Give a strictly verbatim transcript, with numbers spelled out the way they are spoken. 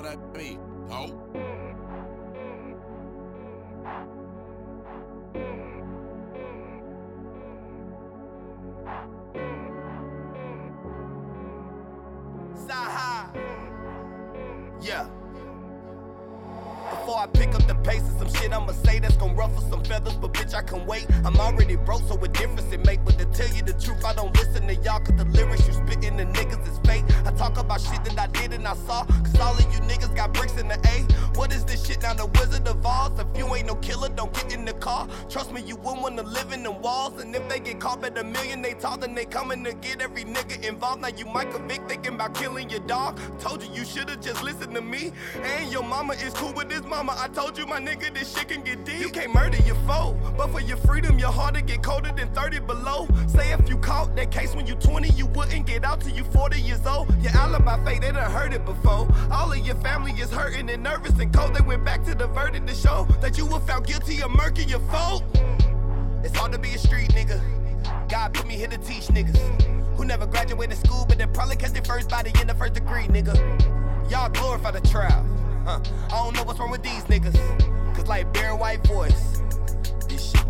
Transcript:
what I mean. Oh. Sci-High. Yeah. Before I pick up the pace of some shit I'ma say that's gon' ruffle some feathers, but bitch I can wait. I'm already broke, so what difference it make? But to tell you the truth, I don't listen to y'all, cause the lyrics you spittin' to niggas is fake. I talk about shit that I did and I saw, cause all of you niggas got bricks in the A. What is this shit now, the Wizard of Oz? If you ain't no killer, don't get in the car. Trust me, you wouldn't wanna live in them walls. And if they get caught at a million, they talk, then they coming to get every nigga involved. Now you might convict thinking about killing your dog. Told you you should've just listened to me. And your mama is cool with this mama. I told you my nigga, this shit can get deep. You can't murder your foe, but for your freedom, your heart to get colder than thirty below. Say if you caught that case when you twenty, you wouldn't get out till you forty years old. Your alibi fake, they done heard it before. All of your family is hurting and nervous and cold. They went back to the verdict to show that you were found guilty of murking your fault. It's hard to be a street nigga. God put me here to teach niggas who never graduated school, but they probably catch their first body in the first degree, nigga. Y'all glorify the trial. Huh. I don't know what's wrong with these niggas, cause like bare white voice, this shit